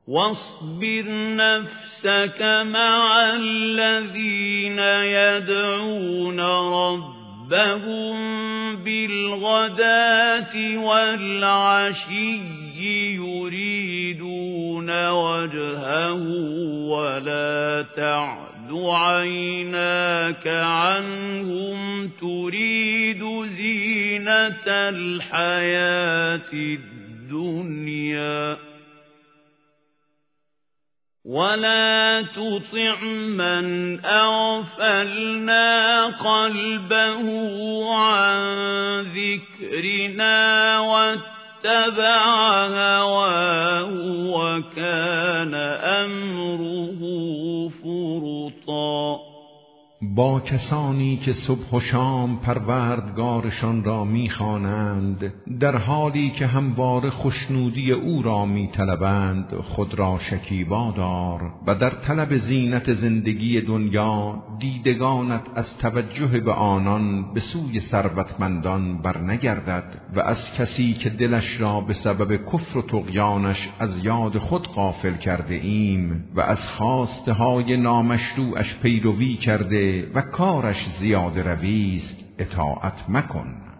واصبر نفسك مع الذين يدعون ربهم بالغداة والعشي يريدون وجهه ولا تعد عيناك عنهم تريد زينة الحياة الدنيا ولا تطع من أغفلنا قلبه عن ذكرنا واتبع هواه وكان أمره فرطا. با کسانی که صبح و شام پروردگارشان را می‌خوانند در حالی که همواره خوشنودی او را می‌طلبند خود را شکیبا دار و در طلب زینت زندگی دنیا دیدگانت از توجه به آنان به سوی ثروتمندان برنگردد و از کسی که دلش را به سبب کفر و طغیانش از یاد خود غافل کرده ایم و از خواسته های نامشروعش پیروی کرده و کارش زیاده روی است اطاعت مکن.